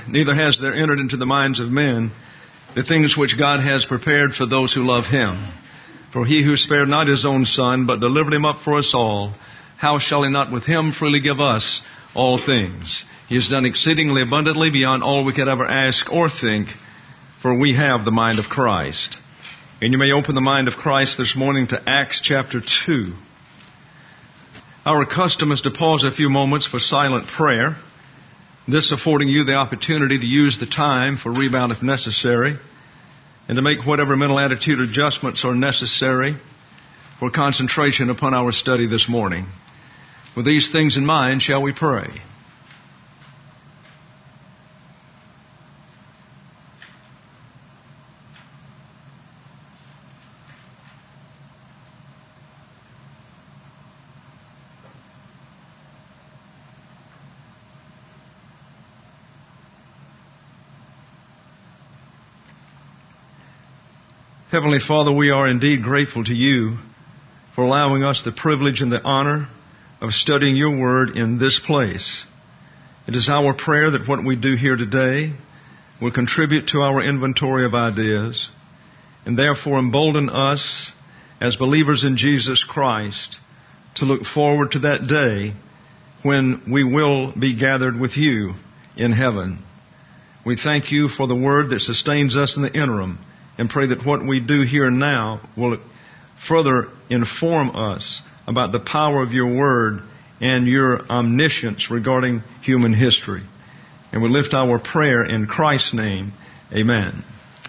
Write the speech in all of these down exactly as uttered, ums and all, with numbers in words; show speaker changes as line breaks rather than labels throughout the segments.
neither has there entered into the minds of men the things which God has prepared for those who love Him. For He who spared not His own Son, but delivered Him up for us all, how shall He not with Him freely give us all things? He has done exceedingly abundantly beyond all we could ever ask or think, for we have the mind of Christ. And you may open the mind of Christ this morning to Acts chapter two. Our custom is to pause a few moments for silent prayer, this affording you the opportunity to use the time for rebound if necessary, and to make whatever mental attitude adjustments are necessary for concentration upon our study this morning. With these things in mind, shall we pray? Heavenly Father, we are indeed grateful to You for allowing us the privilege and the honor of studying Your Word in this place. It is our prayer that what we do here today will contribute to our inventory of ideas and therefore embolden us as believers in Jesus Christ to look forward to that day when we will be gathered with You in heaven. We thank You for the Word that sustains us in the interim, and pray that what we do here now will further inform us about the power of Your Word and Your omniscience regarding human history. And we lift our prayer in Christ's name. Amen.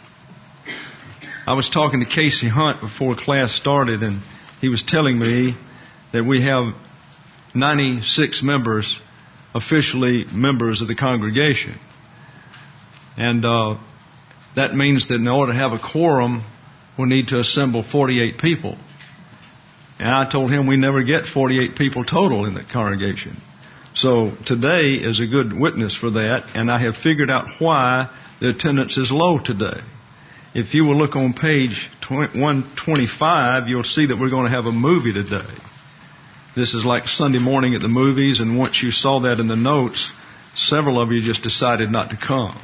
I was talking to Casey Hunt before class started, and he was telling me that we have ninety-six members, officially members of the congregation. And uh That means that in order to have a quorum, we'll need to assemble forty-eight people. And I told him we never get forty-eight people total in the congregation. So today is a good witness for that, and I have figured out why the attendance is low today. If you will look on page one twenty-five, you'll see that we're going to have a movie today. This is like Sunday morning at the movies, and once you saw that in the notes, several of you just decided not to come.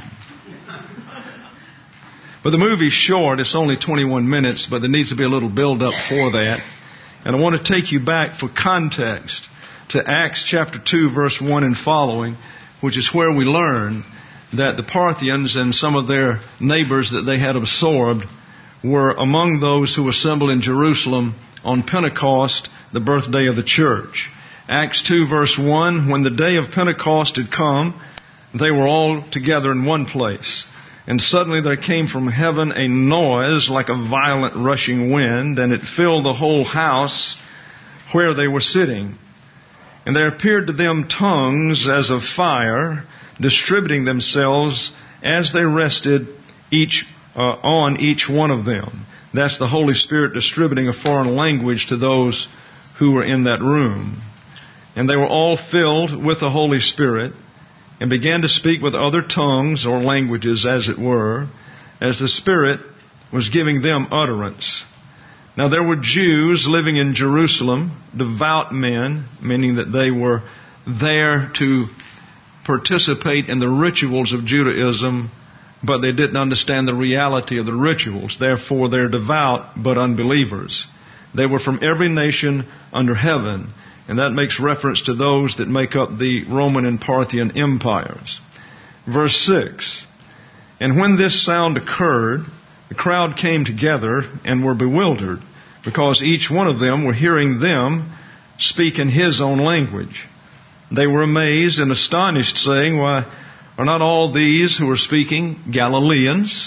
But the movie's short. It's only twenty-one minutes, but there needs to be a little build-up for that. And I want to take you back for context to Acts chapter two, verse one and following, which is where we learn that the Parthians and some of their neighbors that they had absorbed were among those who assembled in Jerusalem on Pentecost, the birthday of the church. Acts two, verse one, when the day of Pentecost had come, they were all together in one place. And suddenly there came from heaven a noise like a violent rushing wind, and it filled the whole house where they were sitting. And there appeared to them tongues as of fire, distributing themselves as they rested each uh, on each one of them. That's the Holy Spirit distributing a foreign language to those who were in that room. And they were all filled with the Holy Spirit, and began to speak with other tongues or languages, as it were, as the Spirit was giving them utterance. Now there were Jews living in Jerusalem, devout men, meaning that they were there to participate in the rituals of Judaism, but they didn't understand the reality of the rituals. Therefore they're devout, but unbelievers. They were from every nation under heaven. And that makes reference to those that make up the Roman and Parthian empires. Verse six, and when this sound occurred, the crowd came together and were bewildered, because each one of them were hearing them speak in his own language. They were amazed and astonished, saying, why, are not all these who are speaking Galileans?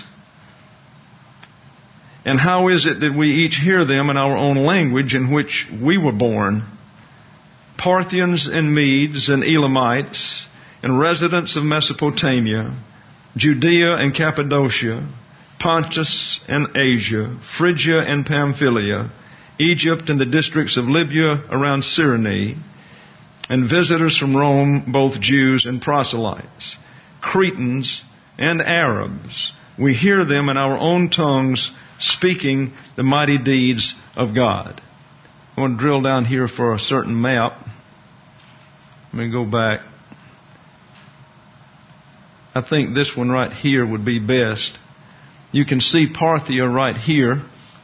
And how is it that we each hear them in our own language in which we were born? Parthians and Medes and Elamites and residents of Mesopotamia, Judea and Cappadocia, Pontus and Asia, Phrygia and Pamphylia, Egypt and the districts of Libya around Cyrene, and visitors from Rome, both Jews and proselytes, Cretans and Arabs. We hear them in our own tongues speaking the mighty deeds of God. I want to drill down here for a certain map. Let me go back. I think this one right here would be best. You can see Parthia right here.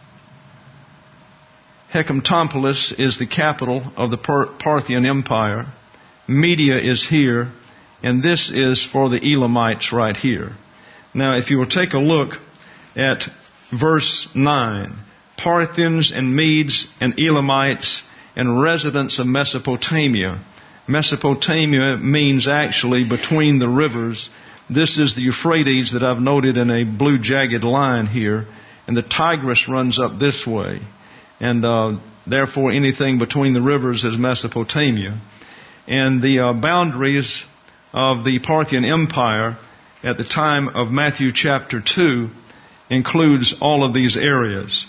Hecatompolis is the capital of the Parthian Empire. Media is here, and this is for the Elamites right here. Now, if you will take a look at verse nine, Parthians and Medes and Elamites and residents of Mesopotamia. Mesopotamia means actually between the rivers. This is the Euphrates that I've noted in a blue jagged line here, and the Tigris runs up this way. And uh, therefore anything between the rivers is Mesopotamia. And the uh, boundaries of the Parthian Empire at the time of Matthew chapter two includes all of these areas.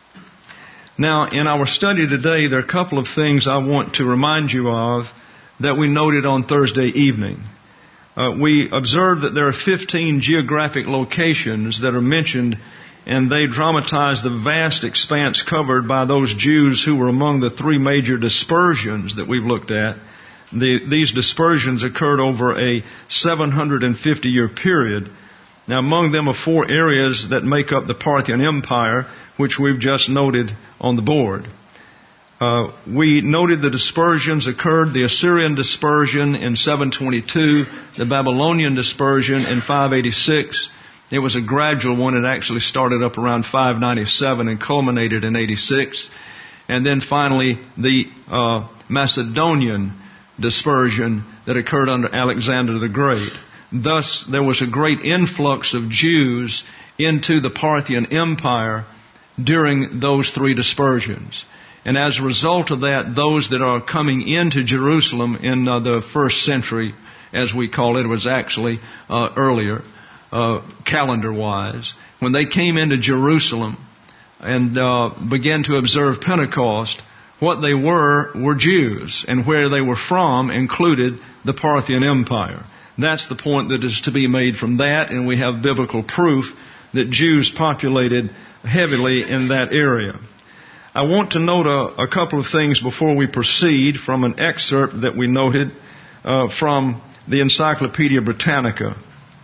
Now, in our study today, there are a couple of things I want to remind you of that we noted on Thursday evening. Uh, we observed that there are fifteen geographic locations that are mentioned, and they dramatize the vast expanse covered by those Jews who were among the three major dispersions that we've looked at. The, these dispersions occurred over a seven hundred fifty year period. Now, among them are four areas that make up the Parthian Empire, which we've just noted on the board. Uh, we noted the dispersions occurred, the Assyrian dispersion in seven twenty-two, the Babylonian dispersion in five eighty-six. It was a gradual one. It actually started up around five ninety-seven and culminated in eighty-six. And then finally, the uh, Macedonian dispersion that occurred under Alexander the Great. Thus, there was a great influx of Jews into the Parthian Empire during those three dispersions. And as a result of that, those that are coming into Jerusalem in uh, the first century, as we call it, it was actually uh, earlier, uh, calendar-wise, when they came into Jerusalem and uh, began to observe Pentecost, what they were were Jews, and where they were from included the Parthian Empire. That's the point that is to be made from that, and we have biblical proof that Jews populated heavily in that area. I want to note a, a couple of things before we proceed from an excerpt that we noted uh, from the Encyclopedia Britannica.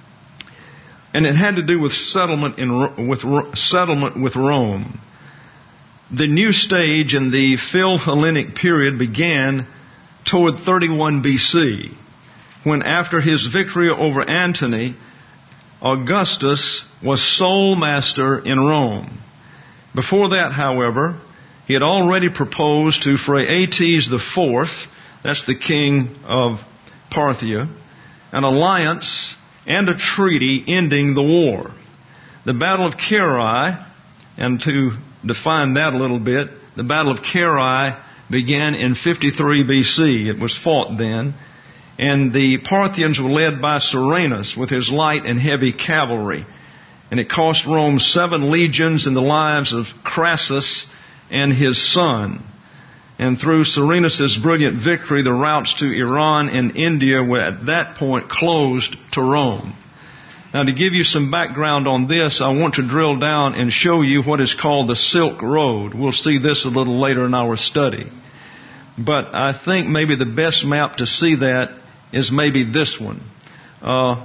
And it had to do with settlement in with settlement with Rome. The new stage in the Phil-Hellenic period began toward thirty-one B C, when after his victory over Antony, Augustus was sole master in Rome. Before that, however, he had already proposed to Phraates the Fourth, that's the king of Parthia, an alliance and a treaty ending the war. The Battle of Carrhae, and to define that a little bit, the Battle of Carrhae began in fifty-three B C. It was fought then. And the Parthians were led by Cyrenius with his light and heavy cavalry. And it cost Rome seven legions and the lives of Crassus and his son. And through Cyrenius' brilliant victory, the routes to Iran and India were at that point closed to Rome. Now, to give you some background on this, I want to drill down and show you what is called the Silk Road. We'll see this a little later in our study. But I think maybe the best map to see that is maybe this one. Uh,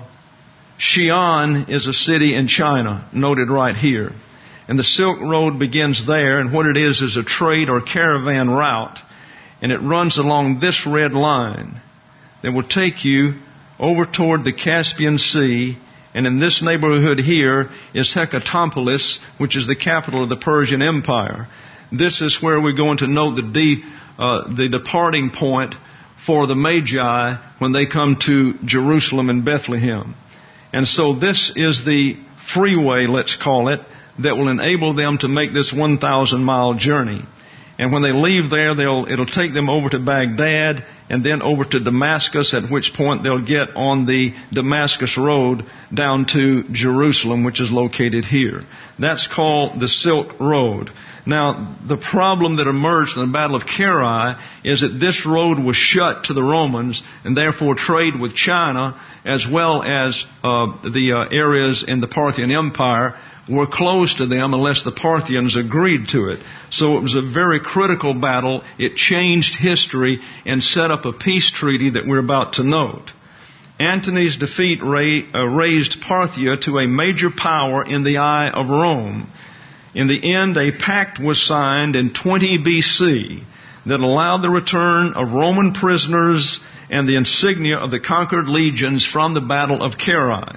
Xi'an is a city in China, noted right here. And the Silk Road begins there, and what it is is a trade or caravan route, and it runs along this red line that will take you over toward the Caspian Sea. And in this neighborhood here is Hecatompolis, which is the capital of the Persian Empire. This is where we're going to note the, de, uh, the departing point for the Magi when they come to Jerusalem and Bethlehem. And so this is the freeway, let's call it, that will enable them to make this one thousand mile journey. And when they leave there, they'll, it'll take them over to Baghdad and then over to Damascus, at which point they'll get on the Damascus Road down to Jerusalem, which is located here. That's called the Silk Road. Now, the problem that emerged in the Battle of Carrhae is that this road was shut to the Romans, and therefore trade with China, as well as uh, the uh, areas in the Parthian Empire, were closed to them unless the Parthians agreed to it. So it was a very critical battle. It changed history and set up a peace treaty that we're about to note. Antony's defeat raised Parthia to a major power in the eye of Rome. In the end, a pact was signed in twenty B C that allowed the return of Roman prisoners and the insignia of the conquered legions from the Battle of Carrhae.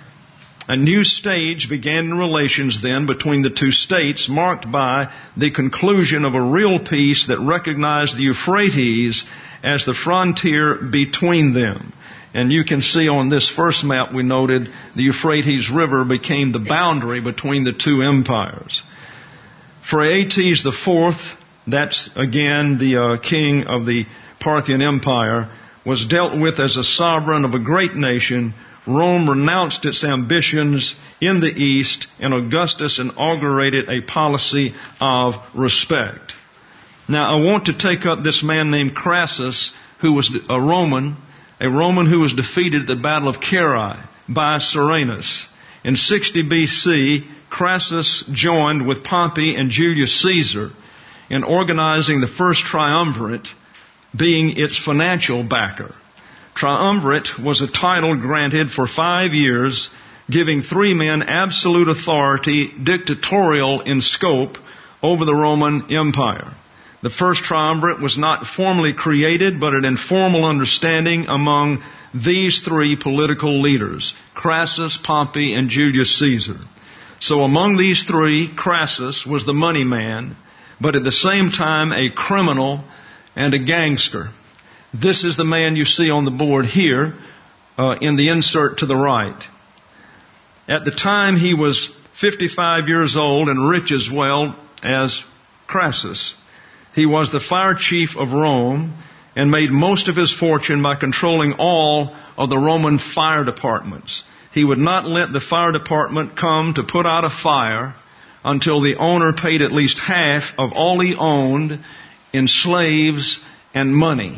A new stage began in relations then between the two states, marked by the conclusion of a real peace that recognized the Euphrates as the frontier between them. And you can see on this first map we noted the Euphrates River became the boundary between the two empires. Phraates the Fourth, that's again the uh, king of the Parthian Empire, was dealt with as a sovereign of a great nation. Rome renounced its ambitions in the east, and Augustus inaugurated a policy of respect. Now I want to take up this man named Crassus, who was a Roman, a Roman who was defeated at the Battle of Carrhae by Serenus. In sixty B C, Crassus joined with Pompey and Julius Caesar in organizing the first triumvirate, being its financial backer. Triumvirate was a title granted for five years, giving three men absolute authority, dictatorial in scope, over the Roman Empire. The first triumvirate was not formally created, but an informal understanding among these three political leaders, Crassus, Pompey, and Julius Caesar. So among these three, Crassus was the money man, but at the same time a criminal and a gangster. This is the man you see on the board here uh, in the insert to the right. At the time he was fifty-five years old and rich as well as Crassus. He was the fire chief of Rome and made most of his fortune by controlling all of the Roman fire departments. He would not let the fire department come to put out a fire until the owner paid at least half of all he owned in slaves and money.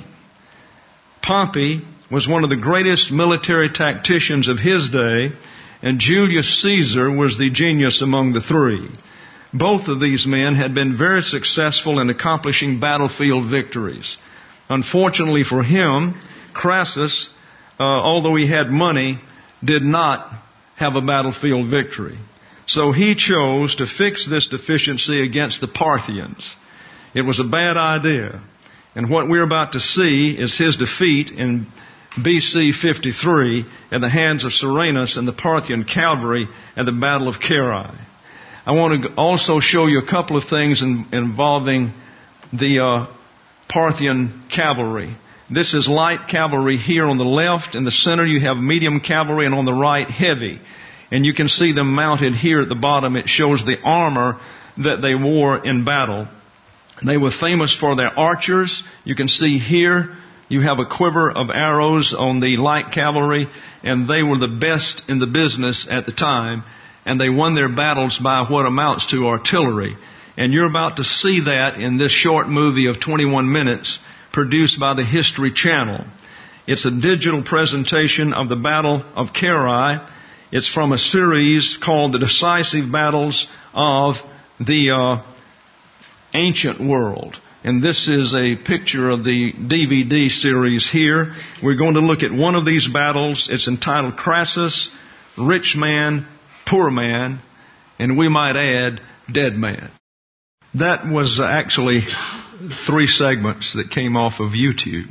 Pompey was one of the greatest military tacticians of his day, and Julius Caesar was the genius among the three. Both of these men had been very successful in accomplishing battlefield victories. Unfortunately for him, Crassus, uh, although he had money, did not have a battlefield victory. So he chose to fix this deficiency against the Parthians. It was a bad idea. And what we're about to see is his defeat in B C fifty-three at the hands of Serenus and the Parthian cavalry at the Battle of Carrhae. I want to also show you a couple of things in, involving the uh, Parthian cavalry. This is light cavalry here on the left. In the center you have medium cavalry, and on the right heavy. And you can see them mounted here at the bottom. It shows the armor that they wore in battle. They were famous for their archers. You can see here you have a quiver of arrows on the light cavalry, and they were the best in the business at the time, and they won their battles by what amounts to artillery. And you're about to see that in this short movie of twenty-one minutes produced by the History Channel. It's a digital presentation of the Battle of Carrhae. It's from a series called The Decisive Battles of the uh, Ancient World. And this is a picture of the D V D series here. We're going to look at one of these battles. It's entitled Crassus, Rich Man, Poor Man, and we might add, Dead Man. That was actually three segments that came off of YouTube.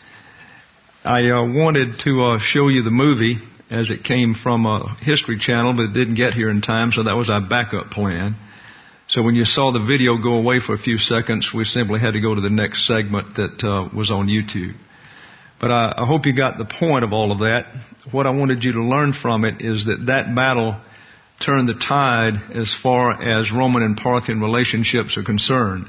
I uh, wanted to uh, show you the movie as it came from a History Channel, but it didn't get here in time, so that was our backup plan. So when you saw the video go away for a few seconds, we simply had to go to the next segment that uh, was on YouTube. But I, I hope you got the point of all of that. What I wanted you to learn from it is that that battle turned the tide as far as Roman and Parthian relationships are concerned.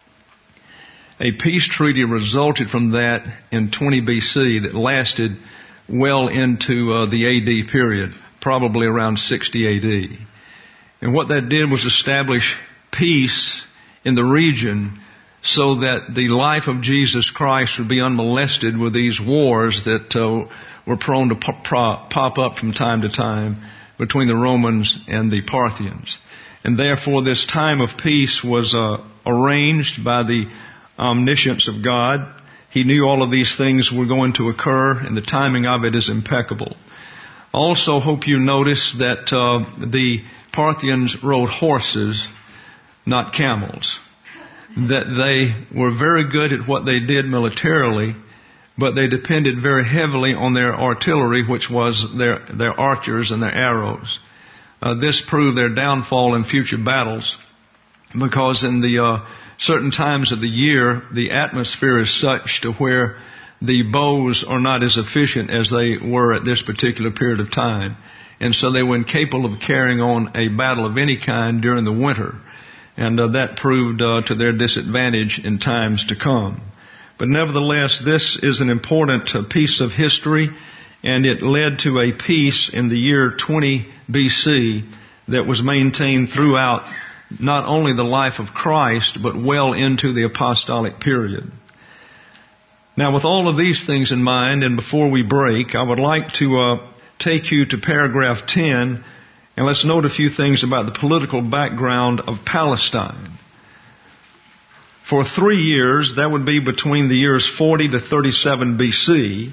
A peace treaty resulted from that in twenty B C that lasted well into uh, the A D period, probably around sixty A D. And what that did was establish peace in the region so that the life of Jesus Christ would be unmolested with these wars that uh, were prone to pop, pop up from time to time between the Romans and the Parthians. And therefore this time of peace was uh, arranged by the omniscience of God. He knew all of these things were going to occur, and the timing of it is impeccable. Also, hope you notice that uh, the Parthians rode horses, not camels. That they were very good at what they did militarily, but they depended very heavily on their artillery, which was their, their archers and their arrows. Uh, this proved their downfall in future battles, because in the uh, certain times of the year, the atmosphere is such to where the bows are not as efficient as they were at this particular period of time. And so they were incapable of carrying on a battle of any kind during the winter. And uh, that proved uh, to their disadvantage in times to come. But nevertheless, this is an important uh, piece of history, and it led to a peace in the year twenty B C that was maintained throughout not only the life of Christ, but well into the apostolic period. Now, with all of these things in mind, and before we break, I would like to uh, take you to paragraph ten, and let's note a few things about the political background of Palestine. For three years, that would be between the years forty to thirty-seven B C,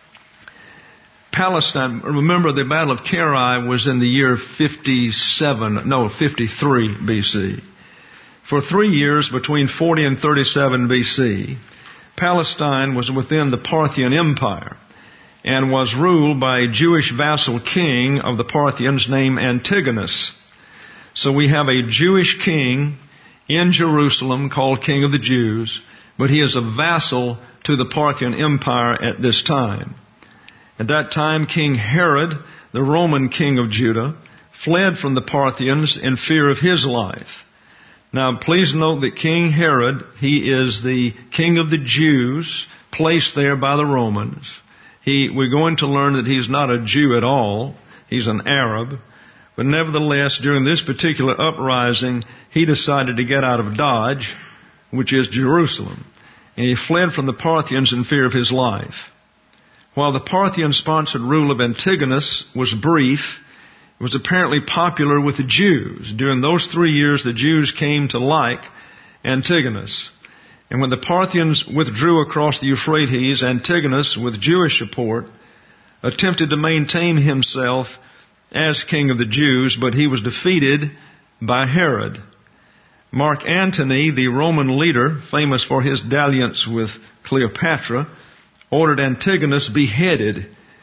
Palestine, remember the Battle of Carrai was in the year fifty-seven, no, fifty-three B C. For three years, between forty and thirty-seven B C, Palestine was within the Parthian Empire and was ruled by a Jewish vassal king of the Parthians named Antigonus. So we have a Jewish king in Jerusalem called King of the Jews, but he is a vassal to the Parthian Empire at this time. At that time, King Herod, the Roman king of Judah, fled from the Parthians in fear of his life. Now, please note that King Herod, he is the king of the Jews, placed there by the Romans. He, we're going to learn that he's not a Jew at all. He's an Arab. But nevertheless, during this particular uprising, he decided to get out of Dodge, which is Jerusalem. And he fled from the Parthians in fear of his life. While the Parthian-sponsored rule of Antigonus was brief, it was apparently popular with the Jews. During those three years, the Jews came to like Antigonus. And when the Parthians withdrew across the Euphrates, Antigonus, with Jewish support, attempted to maintain himself as king of the Jews, but he was defeated by Herod. Mark Antony, the Roman leader, famous for his dalliance with Cleopatra, ordered Antigonus beheaded.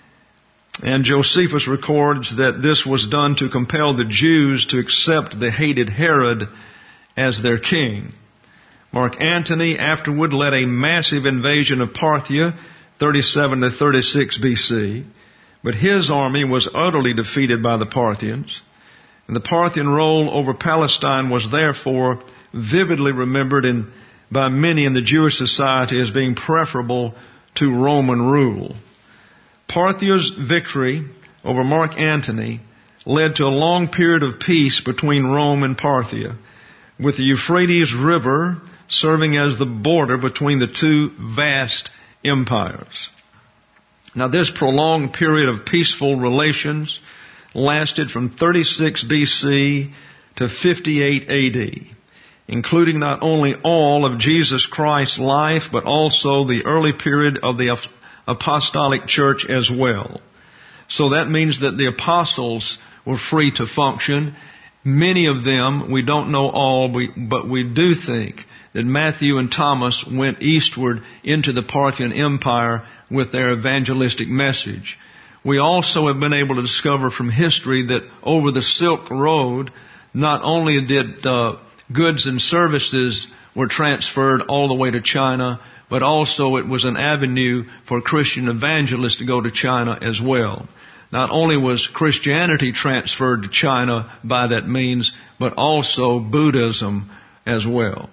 And Josephus records that this was done to compel the Jews to accept the hated Herod as their king. Mark Antony afterward led a massive invasion of Parthia, thirty-seven to thirty-six B C, but his army was utterly defeated by the Parthians. And the Parthian role over Palestine was therefore vividly remembered in, by many in the Jewish society as being preferable to Roman rule. Parthia's victory over Mark Antony led to a long period of peace between Rome and Parthia, with the Euphrates River serving as the border between the two vast empires. Now, this prolonged period of peaceful relations lasted from thirty-six B C to fifty-eight A D, including not only all of Jesus Christ's life, but also the early period of the apostolic church as well. So that means that the apostles were free to function. Many of them, we don't know all, but we do think that Matthew and Thomas went eastward into the Parthian Empire with their evangelistic message. We also have been able to discover from history that over the Silk Road, not only did uh, goods and services were transferred all the way to China, but also it was an avenue for Christian evangelists to go to China as well. Not only was Christianity transferred to China by that means, but also Buddhism as well.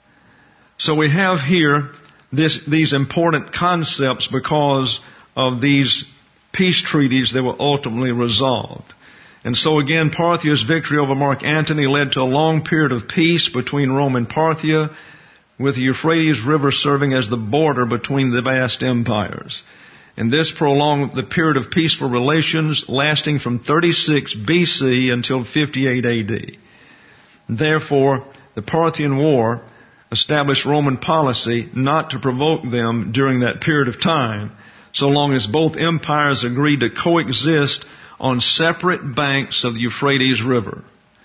So we have here this, these important concepts because of these peace treaties that were ultimately resolved. And so again, Parthia's victory over Mark Antony led to a long period of peace between Rome and Parthia, with the Euphrates River serving as the border between the vast empires. And this prolonged the period of peaceful relations lasting from thirty-six B C until fifty-eight A D. Therefore, the Parthian War established Roman policy not to provoke them during that period of time, so long as both empires agreed to coexist on separate banks of the Euphrates River.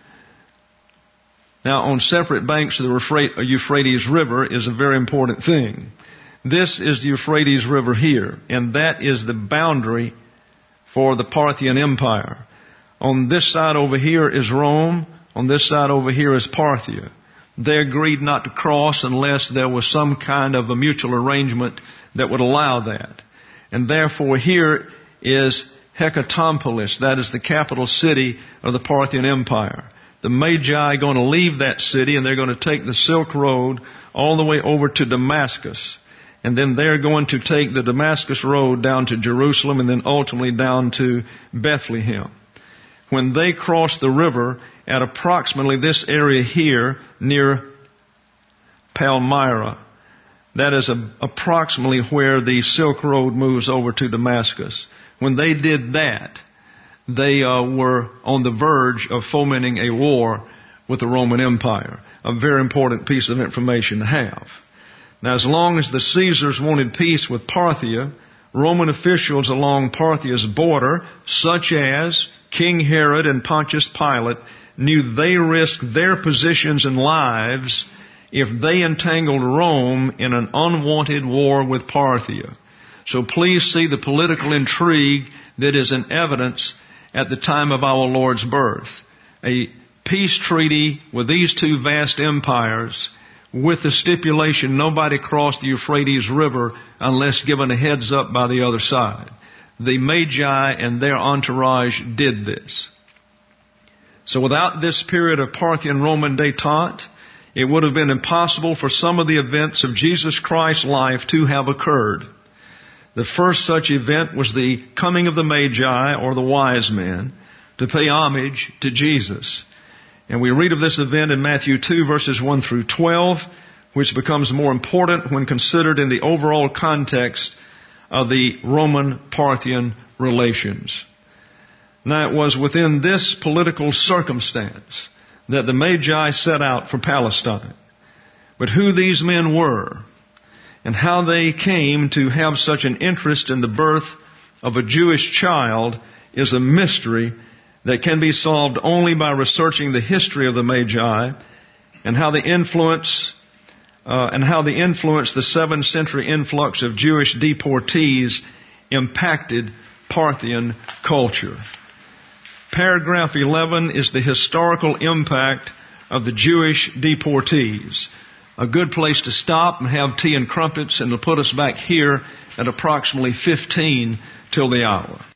Now, on separate banks of the Euphrates River is a very important thing. This is the Euphrates River here, and that is the boundary for the Parthian Empire. On this side over here is Rome. On this side over here is Parthia. They agreed not to cross unless there was some kind of a mutual arrangement that would allow that. And therefore here is Hecatompolis. That is the capital city of the Parthian Empire. The Magi are going to leave that city and they're going to take the Silk Road all the way over to Damascus. And then they're going to take the Damascus Road down to Jerusalem and then ultimately down to Bethlehem. When they cross the river at approximately this area here near Palmyra, that is a, approximately where the Silk Road moves over to Damascus. When they did that, they uh, were on the verge of fomenting a war with the Roman Empire. A very important piece of information to have. Now, as long as the Caesars wanted peace with Parthia, Roman officials along Parthia's border, such as King Herod and Pontius Pilate, knew they risked their positions and lives if they entangled Rome in an unwanted war with Parthia. So please see the political intrigue that is in evidence at the time of our Lord's birth. A peace treaty with these two vast empires with the stipulation nobody crossed the Euphrates River unless given a heads up by the other side. The Magi and their entourage did this. So without this period of Parthian-Roman détente, it would have been impossible for some of the events of Jesus Christ's life to have occurred. The first such event was the coming of the Magi, or the wise men, to pay homage to Jesus. And we read of this event in Matthew two, verses one through twelve, which becomes more important when considered in the overall context of the Roman-Parthian relations. Now, it was within this political circumstance that the Magi set out for Palestine. But who these men were and how they came to have such an interest in the birth of a Jewish child is a mystery that can be solved only by researching the history of the Magi and how the influence uh, and how the influence the seventh century influx of Jewish deportees impacted Parthian culture. Paragraph eleven is the historical impact of the Jewish deportees. A good place to stop and have tea and crumpets, and to put us back here at approximately fifteen till the hour.